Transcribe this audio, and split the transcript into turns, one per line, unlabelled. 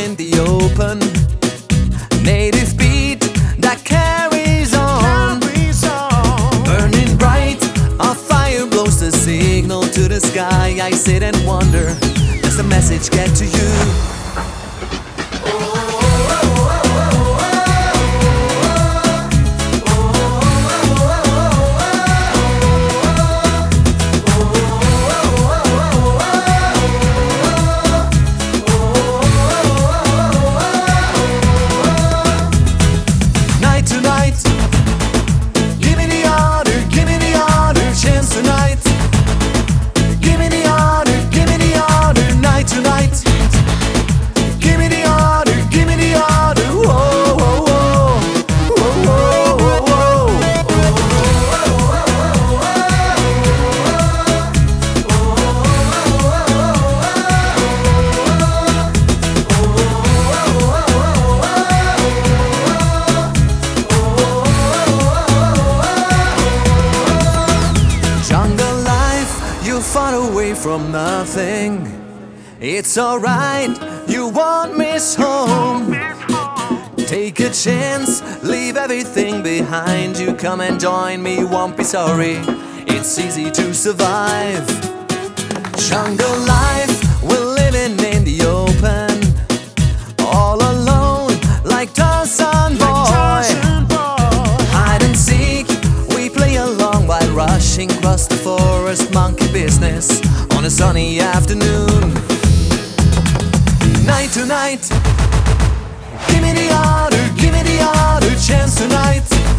in the open. Native beat that carries on. Burning bright, our fire blows the signal to the sky. I sit and wonder, does the message get to you? Far away from nothing. It's alright, you won't miss home. Take a chance, leave everything behind you. Come and join me, won't be sorry. It's easy to survive. Jungle life, we're living in the open. All alone, like Tarzan boy. Hide and seek, we play along while rushing across the forest. Monkey business on a sunny afternoon. Night to night, give me the other chance tonight.